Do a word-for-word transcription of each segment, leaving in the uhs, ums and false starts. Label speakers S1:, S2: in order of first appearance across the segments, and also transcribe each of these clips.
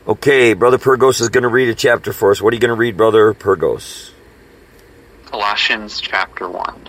S1: Okay, Brother Purgos is going to read a chapter for us. What are you going to read, Brother Purgos?
S2: Colossians chapter one.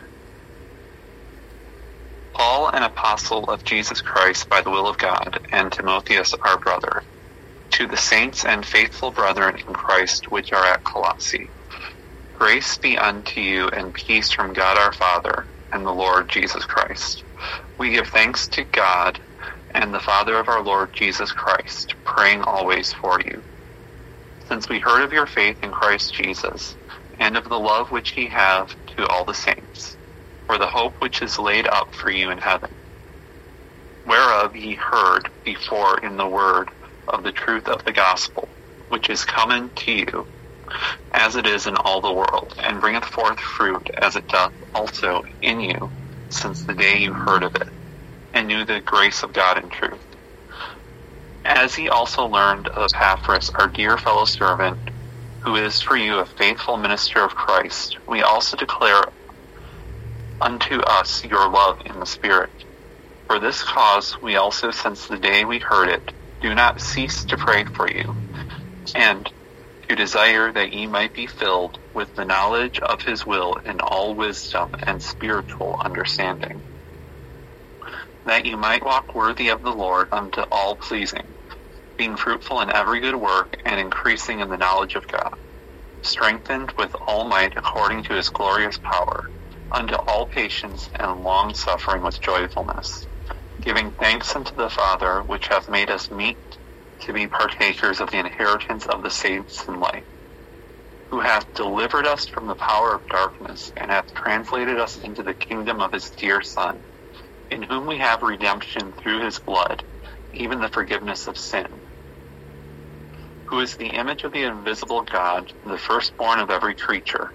S2: Paul, an apostle of Jesus Christ by the will of God, and Timotheus our brother, to the saints and faithful brethren in Christ which are at Colossae. Grace be unto you and peace from God our Father and the Lord Jesus Christ. We give thanks to God and the Father of our Lord Jesus Christ, praying always for you. Since we heard of your faith in Christ Jesus, and of the love which ye have to all the saints, for the hope which is laid up for you in heaven, whereof ye heard before in the word of the truth of the gospel, which is common to you, as it is in all the world, and bringeth forth fruit as it doth also in you, since the day you heard of it, and knew the grace of God in truth. As ye also learned of Epaphras, our dear fellow servant, who is for you a faithful minister of Christ, we also declare unto us your love in the Spirit. For this cause we also, since the day we heard it, do not cease to pray for you, and to desire that ye might be filled with the knowledge of his will in all wisdom and spiritual understanding, that you might walk worthy of the Lord unto all pleasing, being fruitful in every good work and increasing in the knowledge of God, strengthened with all might according to his glorious power, unto all patience and long suffering with joyfulness, giving thanks unto the Father, which hath made us meet to be partakers of the inheritance of the saints in light, who hath delivered us from the power of darkness, and hath translated us into the kingdom of his dear Son, in whom we have redemption through his blood, even the forgiveness of sin, who is the image of the invisible God, the firstborn of every creature.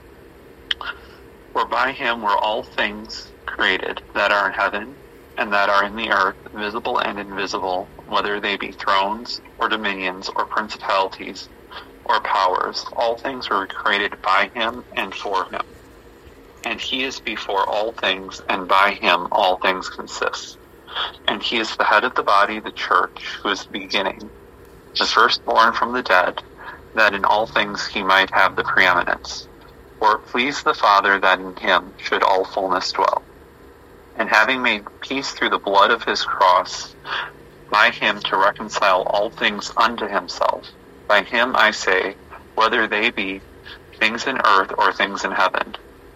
S2: For by him were all things created, that are in heaven and that are in the earth, visible and invisible, whether they be thrones or dominions or principalities or powers. All things were created by him and for him. And he is before all things, and by him all things consist. And he is the head of the body, the church, who is the beginning, the firstborn from the dead, that in all things he might have the preeminence. For it pleased the Father that in him should all fullness dwell. And having made peace through the blood of his cross, by him to reconcile all things unto himself. By him, I say, whether they be things in earth or things in heaven.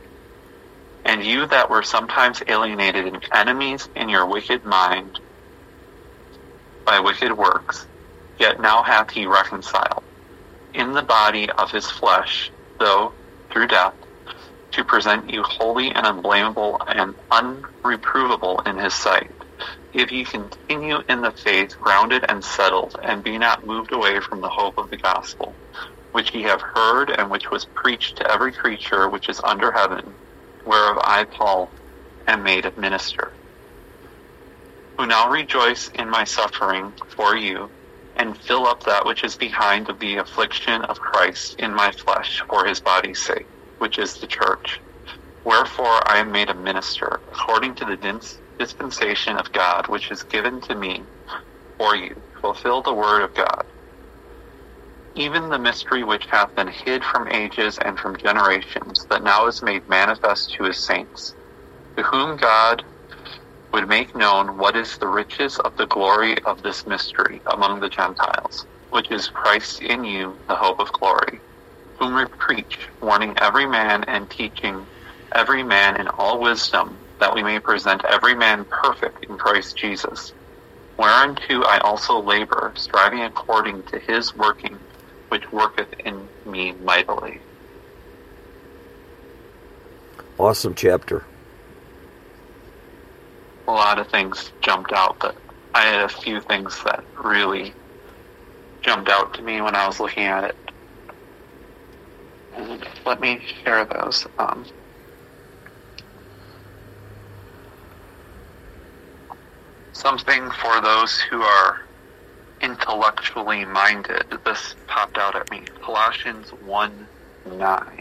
S2: And you that were sometimes alienated and enemies in your wicked mind by wicked works, yet now hath he reconciled in the body of his flesh, though through death, to present you holy and unblameable and unreprovable in his sight, if ye continue in the faith, grounded and settled, and be not moved away from the hope of the gospel, which ye have heard, and which was preached to every creature which is under heaven, whereof I, Paul, am made a minister, who now rejoice in my suffering for you, and fill up that which is behind of the affliction of Christ in my flesh for his body's sake, which is the church. Wherefore I am made a minister, according to the dis- dispensation of God, which is given to me for you, to fulfill the word of God, even the mystery which hath been hid from ages and from generations, that now is made manifest to his saints, to whom God would make known what is the riches of the glory of this mystery among the Gentiles, which is Christ in you, the hope of glory, whom we preach, warning every man and teaching every man in all wisdom, that we may present every man perfect in Christ Jesus, whereunto I also labor, striving according to his working, which worketh in me mightily.
S1: Awesome chapter.
S2: A lot of things jumped out, but I had a few things that really jumped out to me when I was looking at it. And let me share those. Um, something for those who are intellectually minded. This popped out at me. Colossians one nine.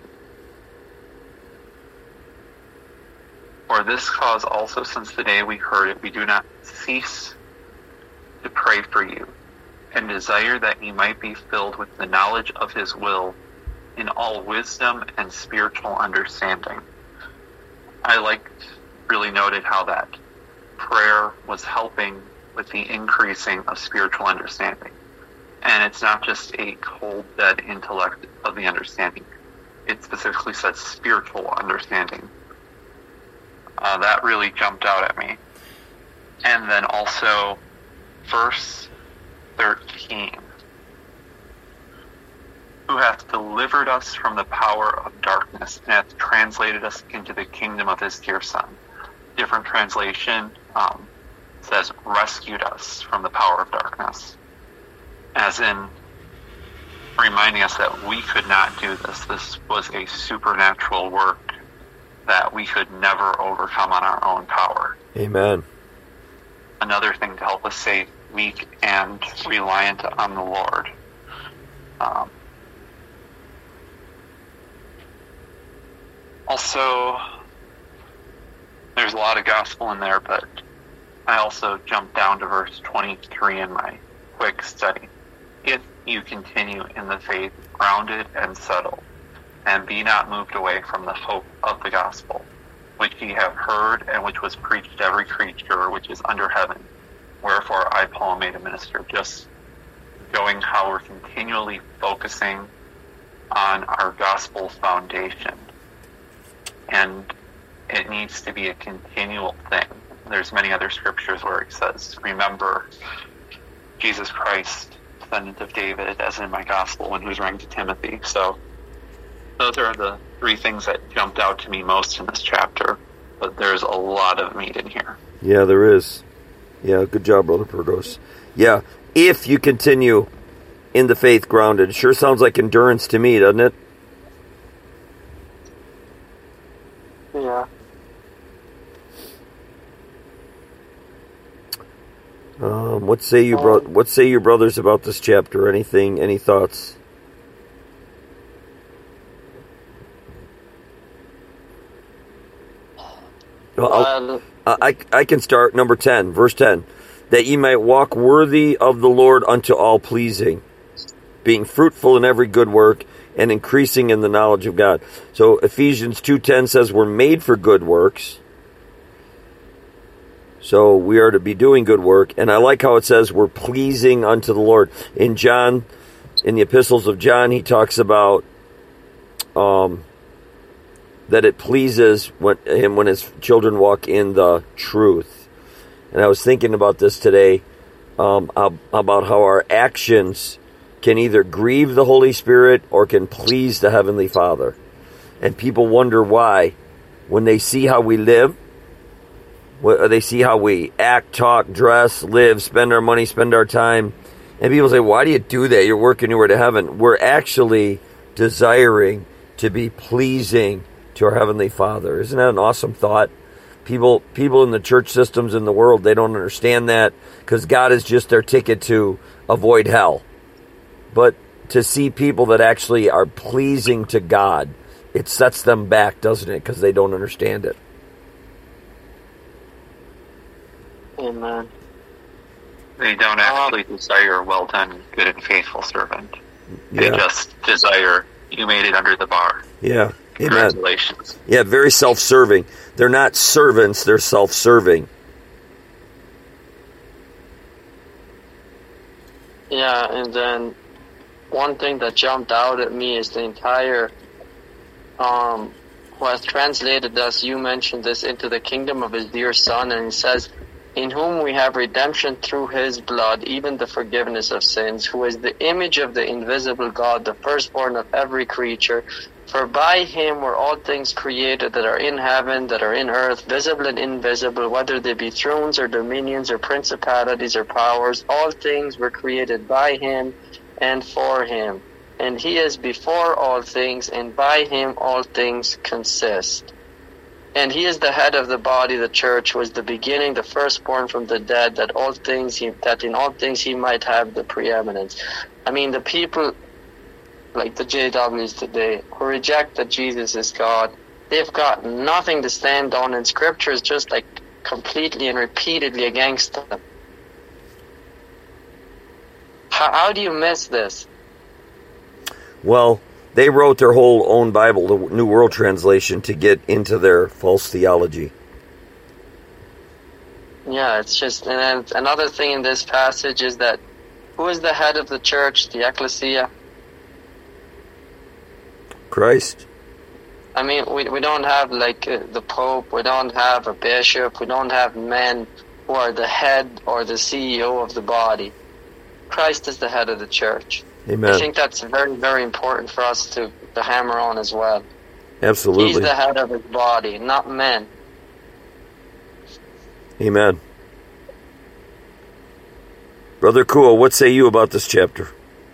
S2: For this cause also, since the day we heard it, we do not cease to pray for you, and desire that ye might be filled with the knowledge of his will in all wisdom and spiritual understanding. I liked, really noted how that prayer was helping with the increasing of spiritual understanding. And it's not just a cold, dead intellect of the understanding. It specifically says spiritual understanding. Uh, that really jumped out at me. And then also, verse thirteen. Who hath delivered us from the power of darkness and hath translated us into the kingdom of his dear Son. Different translation um, says rescued us from the power of darkness. As in reminding us that we could not do this. This was a supernatural work that we could never overcome on our own power.
S1: Amen.
S2: Another thing to help us stay weak and reliant on the Lord. Um, also, there's a lot of gospel in there, but I also jumped down to verse twenty-three in my quick study. If you continue in the faith, grounded and settled, and be not moved away from the hope of the gospel, which ye have heard, and which was preached to every creature which is under heaven. Wherefore I, Paul, made a minister. Just going how we're continually focusing on our gospel foundation. And it needs to be a continual thing. There's many other scriptures where it says, remember Jesus Christ, descendant of David, as in my gospel when he was writing to Timothy. So those are the three things that jumped out to me most in this chapter. But there's a lot of meat in here.
S1: Yeah, there is. Yeah, good job, Brother Purgos. Yeah, if you continue in the faith grounded. Sure sounds like endurance to me, doesn't it?
S3: Yeah.
S1: Um, what say you, bro? What say your brothers about this chapter? Anything? Any thoughts? Well,
S3: Well,
S1: I I can start number ten, verse ten, that ye might walk worthy of the Lord unto all pleasing, being fruitful in every good work and increasing in the knowledge of God. So Ephesians two ten says we're made for good works. So we are to be doing good work. And I like how it says we're pleasing unto the Lord. In John, in the epistles of John, he talks about um, that it pleases when, him when his children walk in the truth. And I was thinking about this today, um, about how our actions can either grieve the Holy Spirit or can please the Heavenly Father. And people wonder why when they see how we live, they see how we act, talk, dress, live, spend our money, spend our time. And people say, why do you do that? You're working your way to heaven. We're actually desiring to be pleasing to our Heavenly Father. Isn't that an awesome thought? People people in the church systems in the world, they don't understand that because God is just their ticket to avoid hell. But to see people that actually are pleasing to God, it sets them back, doesn't it? Because they don't understand it.
S3: amen.
S2: They don't actually desire, well done, good and faithful servant. They
S1: Yeah.
S2: just desire, you made it under the bar.
S1: Yeah. Amen.
S2: Congratulations.
S1: Yeah, very self-serving. They're not servants, they're self-serving.
S3: Yeah, and then one thing that jumped out at me is the entire, um, who has translated us, you mentioned this, into the kingdom of his dear Son, and it says, in whom we have redemption through his blood, even the forgiveness of sins, who is the image of the invisible God, the firstborn of every creature. For by him were all things created that are in heaven, that are in earth, visible and invisible, whether they be thrones or dominions or principalities or powers. All things were created by him and for him. And he is before all things, and by him all things consist. And he is the head of the body, the church, who is the beginning, the firstborn from the dead, that all things he, that in all things he might have the preeminence. I mean, the people like the J Ws today who reject that Jesus is God, they've got nothing to stand on, and Scripture is just like completely and repeatedly against them. How, how do you miss this?
S1: Well, they wrote their whole own Bible, the New World Translation, to get into their false theology.
S3: Yeah, it's just, and then another thing in this passage is that who is the head of the church, the ecclesia?
S1: Christ.
S3: I mean, we we don't have like uh, the Pope, we don't have a bishop, we don't have men who are the head or the C E O of the body. Christ is the head of the church.
S1: Amen.
S3: I think that's very, very important for us to, to hammer on as well.
S1: Absolutely.
S3: He's the head of his body, not men.
S1: Amen. Brother Cool, what say you about this chapter?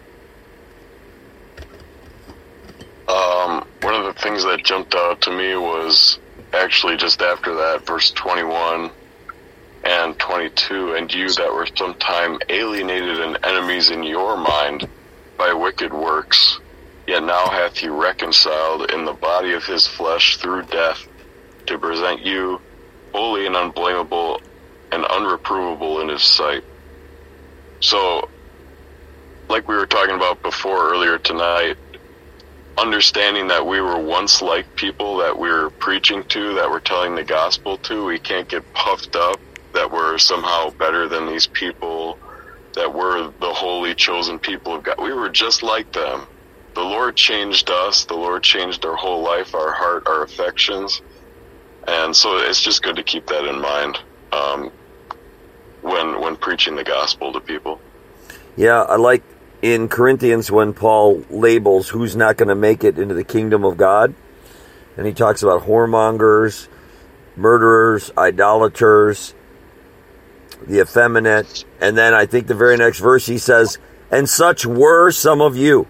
S4: Um, one of the things that jumped out to me was actually just after that, verse twenty-one and twenty-two, and you that were sometime alienated and enemies in your mind by wicked works, yet now hath he reconciled in the body of his flesh through death, to present you holy and unblameable and unreprovable in his sight. So, like we were talking about before earlier tonight, understanding that we were once like people that we were preaching to, that we're telling the gospel to, we can't get puffed up that we're somehow better than these people, that we're the holy chosen people of God. We were just like them. The Lord changed us. The Lord changed our whole life, our heart, our affections. And so it's just good to keep that in mind um, when when preaching the gospel to people.
S1: Yeah, I like in Corinthians when Paul labels who's not going to make it into the kingdom of God. And he talks about whoremongers, murderers, idolaters, the effeminate. And then I think the very next verse he says, and such were some of you.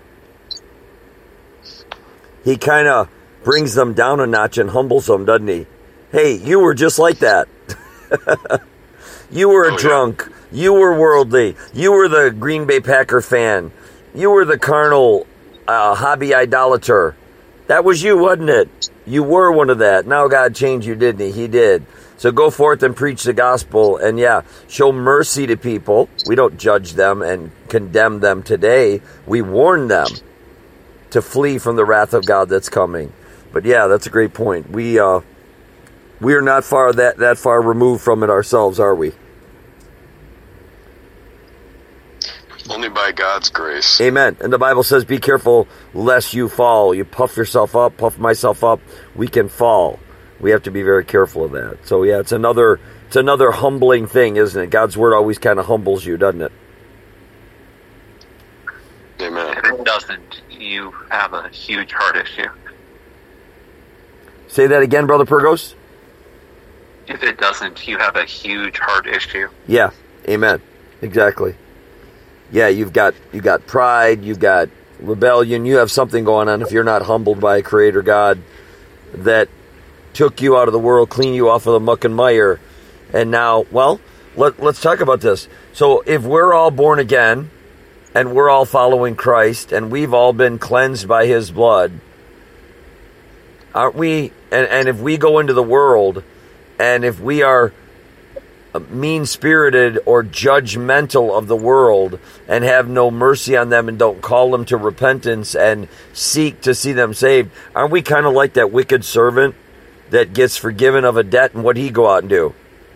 S1: He kind of brings them down a notch and humbles them, doesn't he? Hey, you were just like that. You were a drunk. You were worldly. You were the Green Bay Packer fan. You were the carnal uh, hobby idolater. That was you, wasn't it? You were one of that. Now God changed you, didn't he? He did. So go forth and preach the gospel. And yeah, show mercy to people. We don't judge them and condemn them today. We warn them to flee from the wrath of God that's coming. But yeah, that's a great point. We uh, we are not far that, that far removed from it ourselves, are we?
S4: Only by God's grace.
S1: Amen. And the Bible says, be careful lest you fall. You puff yourself up, puff myself up, we can fall. We have to be very careful of that. So yeah, it's another it's another humbling thing, isn't it? God's word always kind of humbles you, doesn't it?
S4: Amen.
S2: If it doesn't, you have a huge heart issue.
S1: Say that again, Brother Purgos.
S2: If it doesn't, you have a huge heart issue.
S1: Yeah. Amen. Exactly. Yeah, you've got you got pride, you've got rebellion, you have something going on if you're not humbled by a Creator God that took you out of the world, cleaned you off of the muck and mire, and now, well, let, let's talk about this. So if we're all born again, and we're all following Christ, and we've all been cleansed by His blood, aren't we, and, and if we go into the world, and if we are mean-spirited or judgmental of the world and have no mercy on them and don't call them to repentance and seek to see them saved, aren't we kind of like that wicked servant that gets forgiven of a debt, and what'd he go out and do?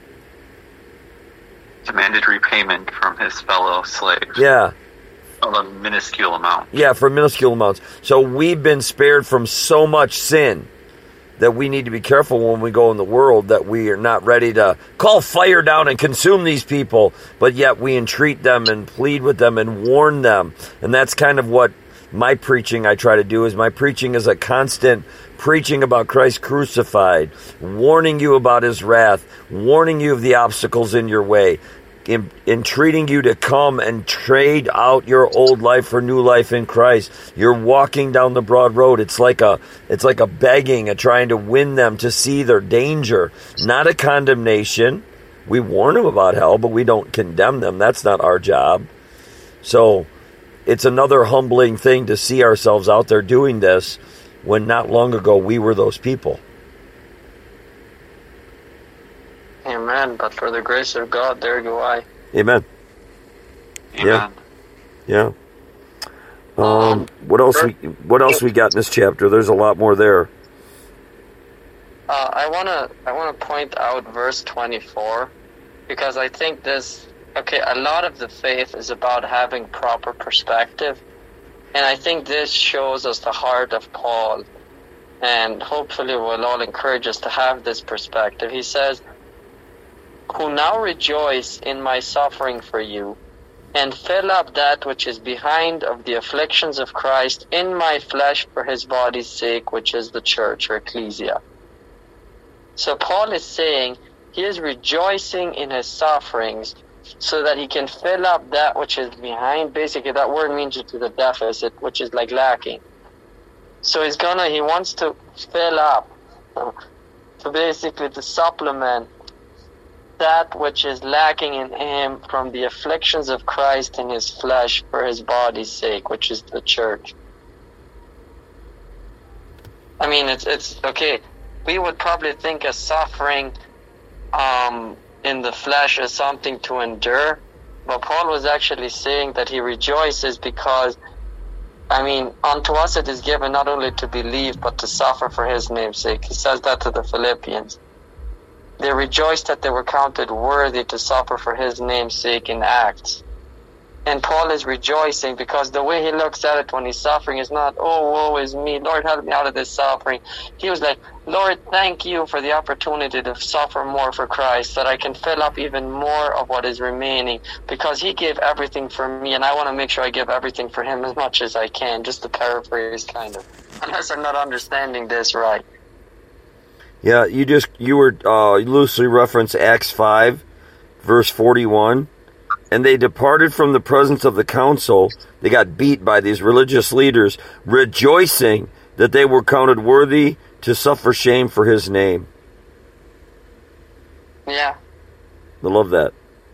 S2: Demanded repayment from his fellow slaves.
S1: Yeah.
S2: Of a minuscule amount.
S1: Yeah, for minuscule amounts. So we've been spared from so much sin that we need to be careful when we go in the world, that we are not ready to call fire down and consume these people, but yet we entreat them and plead with them and warn them. And that's kind of what my preaching I try to do, is my preaching is a constant preaching about Christ crucified, warning you about His wrath, warning you of the obstacles in your way, In, entreating you to come and trade out your old life for new life in Christ. You're walking down the broad road. It's like a, it's like a begging, a trying to win them to see their danger, not a condemnation. We warn them about hell, but we don't condemn them. That's not our job. So it's another humbling thing to see ourselves out there doing this when not long ago we were those people.
S3: Amen. But for the grace of God, there go I.
S1: Amen.
S2: Amen.
S1: Yeah. Yeah. Um, what else we what else we got in this chapter? There's a lot more there.
S3: Uh, I wanna I wanna point out verse twenty-four, because I think this okay, a lot of the faith is about having proper perspective, and I think this shows us the heart of Paul, and hopefully will all encourage us to have this perspective. He says, "Who now rejoice in my suffering for you, and fill up that which is behind of the afflictions of Christ in my flesh for his body's sake, which is the church," or ecclesia. So Paul is saying he is rejoicing in his sufferings so that he can fill up that which is behind. Basically, that word means to the deficit, which is like lacking. So he's gonna, he wants to fill up, to basically to supplement that which is lacking in him from the afflictions of Christ in his flesh for his body's sake, which is the church. I mean, it's it's okay. We would probably think of suffering um, in the flesh as something to endure, but Paul was actually saying that he rejoices because, I mean, unto us it is given not only to believe, but to suffer for his name's sake. He says that to the Philippians. They rejoiced that they were counted worthy to suffer for his name's sake in Acts. And Paul is rejoicing because the way he looks at it when he's suffering is not, "Oh, woe is me, Lord, help me out of this suffering." He was like, "Lord, thank you for the opportunity to suffer more for Christ, that I can fill up even more of what is remaining, because he gave everything for me, and I want to make sure I give everything for him as much as I can," just to paraphrase, kind of. Unless I'm not understanding this right.
S1: Yeah, you just you were uh, loosely referenced Acts five, verse forty-one. "And they departed from the presence of the council." They got beat by these religious leaders, rejoicing that they were counted worthy to suffer shame for his name.
S3: Yeah.
S1: I love that.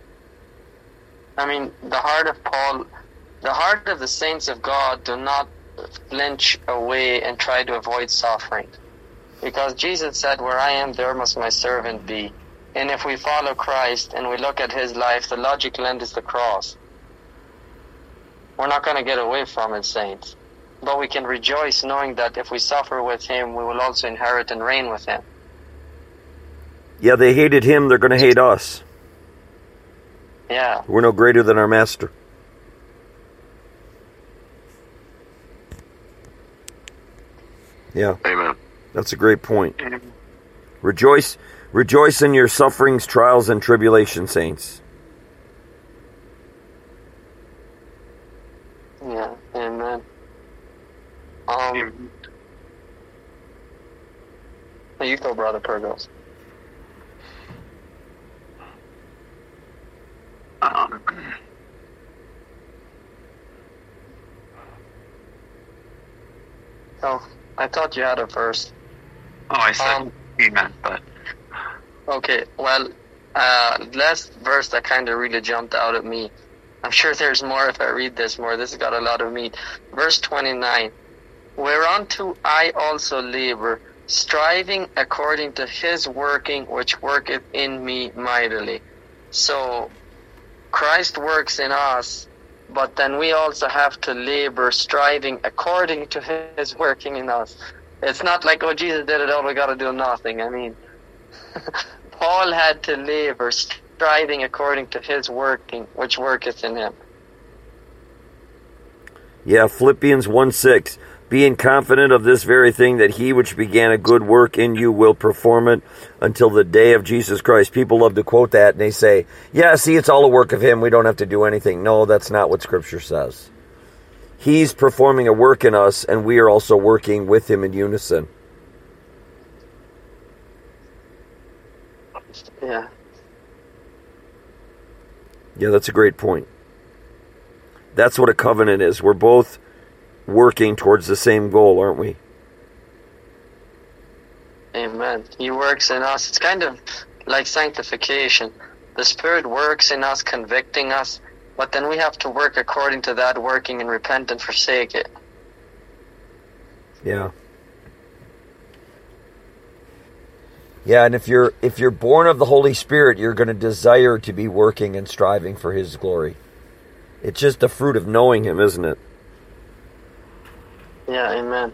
S3: I mean, the heart of Paul, the heart of the saints of God do not flinch away and try to avoid suffering. Because Jesus said, "Where I am, there must my servant be." And if we follow Christ and we look at his life, the logical end is the cross. We're not going to get away from it, saints. But we can rejoice knowing that if we suffer with him, we will also inherit and reign with him.
S1: Yeah, they hated him, they're going to hate us.
S3: Yeah.
S1: We're no greater than our master. Yeah.
S4: Amen.
S1: That's a great point. Rejoice, rejoice in your sufferings, trials, and tribulation, saints.
S3: Yeah, amen. Um, you go, Brother Purgos.
S2: Um,
S3: Oh, I thought you had a verse.
S2: oh, I said
S3: Um,
S2: amen, but
S3: Okay, well, uh, last verse that kind of really jumped out at me. I'm sure there's more if I read this more. This has got a lot of meat. Verse twenty-nine. "Whereunto I also labor, striving according to his working, which worketh in me mightily." So, Christ works in us, but then we also have to labor, striving according to his working in us. It's not like, "Oh, Jesus did it, oh, we got to do nothing." I mean, Paul had to labor, striving according to his working, which worketh in him.
S1: Yeah, Philippians one six. "Being confident of this very thing, that he which began a good work in you will perform it until the day of Jesus Christ." People love to quote that, and they say, "Yeah, see, it's all a work of him. We don't have to do anything." No, that's not what Scripture says. He's performing a work in us, and we are also working with him in unison.
S3: Yeah.
S1: Yeah, that's a great point. That's what a covenant is. We're both working towards the same goal, aren't we?
S3: Amen. He works in us. It's kind of like sanctification. The Spirit works in us, convicting us, but then we have to work according to that working and repent and forsake it.
S1: Yeah. Yeah, and if you're if you're born of the Holy Spirit, you're going to desire to be working and striving for his glory. It's just the fruit of knowing him, isn't it?
S3: Yeah, amen.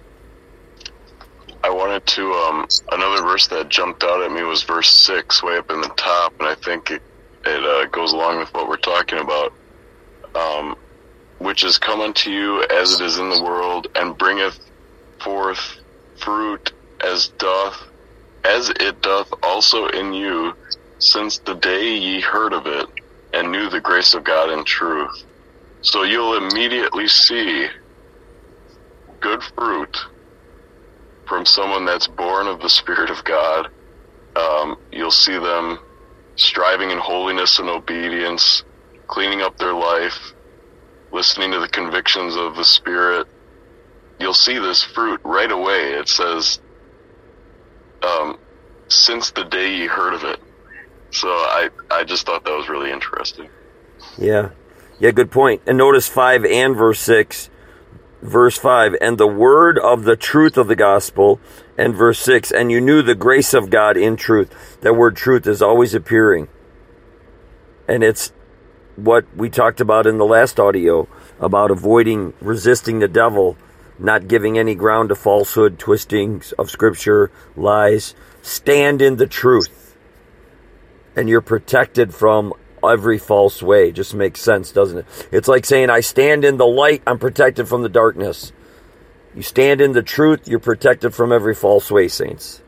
S4: I wanted to, um, another verse that jumped out at me was verse six, way up in the top, and I think it, it uh, goes along with what we're talking about. Um, which is come unto you as it is in the world, and bringeth forth fruit as doth, as it doth also in you, since the day ye heard of it, and knew the grace of God in truth. So you'll immediately see good fruit from someone that's born of the Spirit of God. Um, you'll see them striving in holiness and obedience, cleaning up their life, listening to the convictions of the Spirit. You'll see this fruit right away. It says, um, since the day ye heard of it. So I, I just thought that was really interesting.
S1: Yeah. Yeah, good point. And notice five and verse six. Verse five, and the word of the truth of the gospel. And verse six, and you knew the grace of God in truth. That word truth is always appearing. And it's what we talked about in the last audio about avoiding, resisting the devil, not giving any ground to falsehood, twistings of scripture, lies. Stand in the truth. And you're protected from every false way. Just makes sense, doesn't it? It's like saying, I stand in the light, I'm protected from the darkness. You stand in the truth, you're protected from every false way, saints.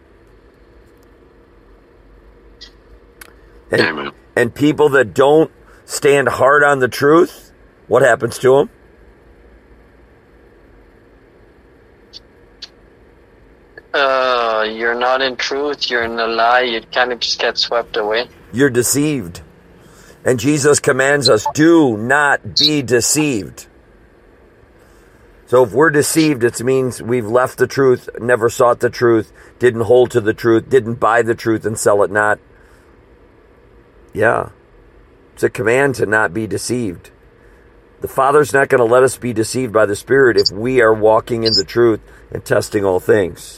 S1: And,
S4: Amen.
S1: and people that don't stand hard on the truth, what happens to them?
S3: Uh, you're not in truth, you're in a lie, you kind of just get swept away.
S1: You're deceived. And Jesus commands us, do not be deceived. So if we're deceived, it means we've left the truth, never sought the truth, didn't hold to the truth, didn't buy the truth and sell it not. Yeah. It's a command to not be deceived. The Father's not going to let us be deceived by the Spirit if we are walking in the truth and testing all things.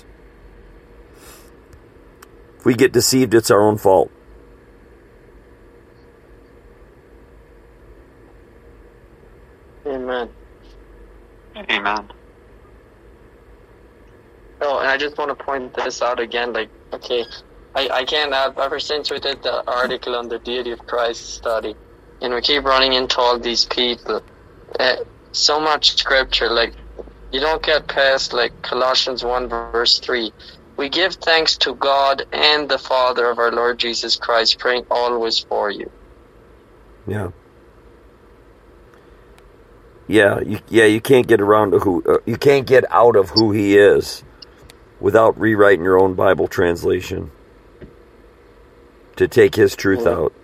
S1: If we get deceived, it's our own fault.
S3: Amen.
S2: Amen.
S3: Oh, and I just want to point this out again. Like, okay, I, I can't have, ever since we did the article on the deity of Christ study, and we keep running into all these people. Uh, so much scripture, like, you don't get past, like, Colossians one verse three. We give thanks to God and the Father of our Lord Jesus Christ, praying always for you.
S1: Yeah. Yeah, you, yeah, you can't get around to who, uh, you can't get out of who he is without rewriting your own Bible translation to take his truth
S3: Mm-hmm.
S1: out.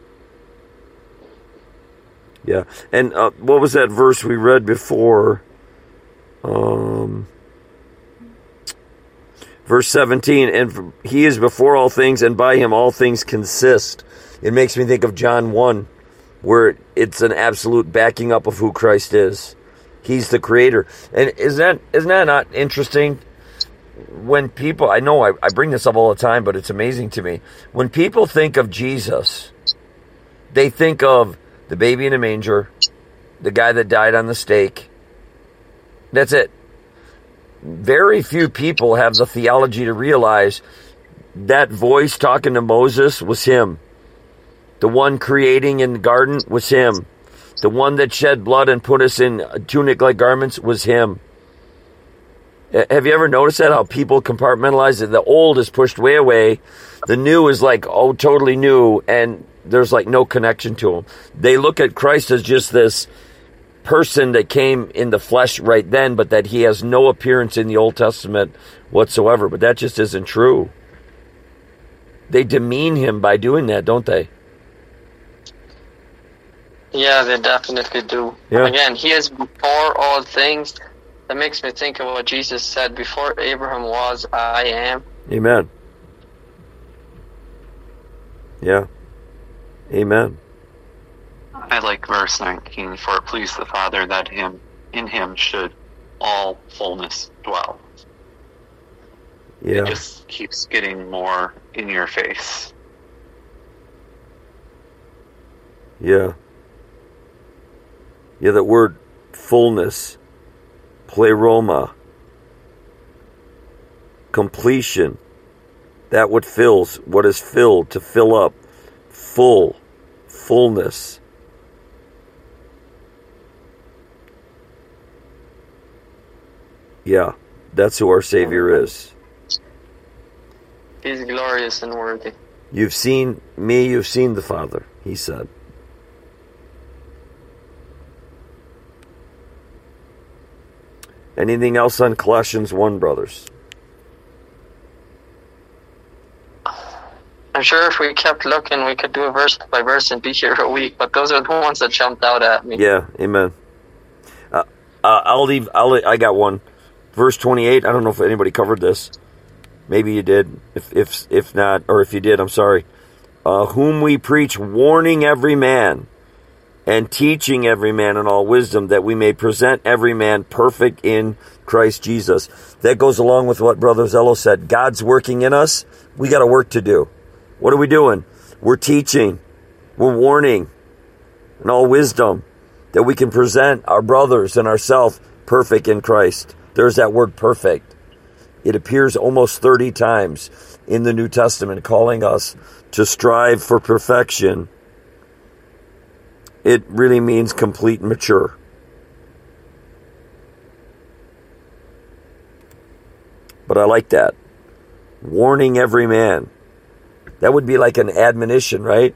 S1: Yeah, and uh, what was that verse we read before? Um, verse seventeen, and he is before all things, and by him all things consist. It makes me think of John one, where it's an absolute backing up of who Christ is. He's the creator. And isn't that, isn't that not interesting? When people, I know I, I bring this up all the time, but it's amazing to me. When people think of Jesus, they think of the baby in a manger, the guy that died on the stake. That's it. Very few people have the theology to realize that voice talking to Moses was him. The one creating in the garden was him. The one that shed blood and put us in tunic-like garments was him. Have you ever noticed that? How people compartmentalize it? The old is pushed way away. The new is like, oh, totally new. And there's like no connection to him. They look at Christ as just this person that came in the flesh right then, but that he has no appearance in the Old Testament whatsoever. But that just isn't true. They demean him by doing that, don't they?
S3: Yeah, they definitely do.
S1: Yeah.
S3: Again, he is before all things. That makes me think of what Jesus said, before Abraham was, I am.
S1: Amen. Yeah. Amen.
S2: I like verse nineteen, for it pleased the Father that him in him should all fullness dwell.
S1: Yeah.
S2: It just keeps getting more in your face.
S1: Yeah. Yeah, that word fullness, pleroma, completion, that what fills, what is filled, to fill up, full, fullness. Yeah, that's who our Savior is.
S3: He's glorious and worthy.
S1: You've seen me, you've seen the Father, he said. Anything else on Colossians one, brothers?
S3: I'm sure if we kept looking, we could do a verse by verse and be here a week, but those are the ones that jumped out at me.
S1: Yeah, amen. Uh, uh, I'll leave, I'll, I got one. Verse twenty-eight, I don't know if anybody covered this. Maybe you did. If if if not, or if you did, I'm sorry. Uh, whom we preach, warning every man and teaching every man in all wisdom, that we may present every man perfect in Christ Jesus. That goes along with what Brother Zello said. God's working in us. We got a work to do. What are we doing? We're teaching. We're warning in all wisdom that we can present our brothers and ourselves perfect in Christ. There's that word perfect. It appears almost thirty times in the New Testament, calling us to strive for perfection. It really means complete and mature. But I like that. Warning every man. That would be like an admonition, right?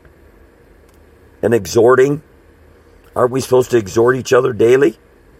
S1: An exhorting. Aren't we supposed to exhort each other daily?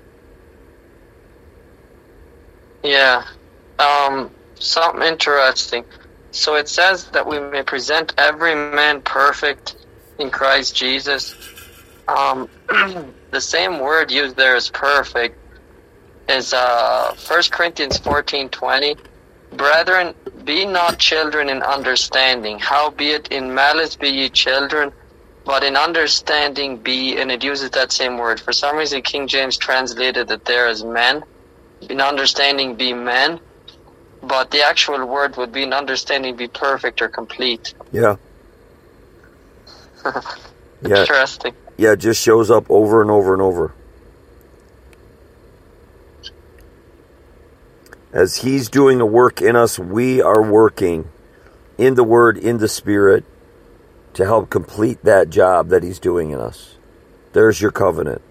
S3: Yeah. Um, something interesting. So it says that we may present every man perfect in Christ Jesus. Um, the same word used there as perfect is uh, First Corinthians fourteen twenty. Brethren, be not children in understanding, howbeit in malice be ye children, but in understanding be, and it uses that same word. For some reason, King James translated it there as men. In understanding be men, but the actual word would be in understanding be perfect or complete.
S1: Yeah. Yeah.
S3: Interesting.
S1: Yeah, it just shows up over and over and over. As he's doing a work in us, we are working in the Word, in the Spirit, to help complete that job that he's doing in us. There's your covenant.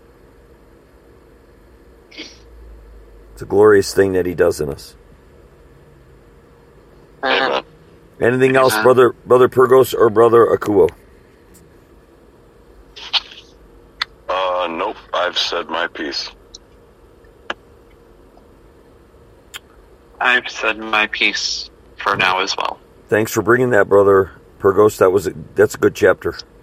S1: It's a glorious thing that he does in us.
S3: Uh,
S1: Anything else, brother, brother Purgos or brother Akuo?
S4: Uh, nope. I've said my piece.
S2: I've said my piece for now as well.
S1: Thanks for bringing that, brother Purgos. That was a, that's a good chapter.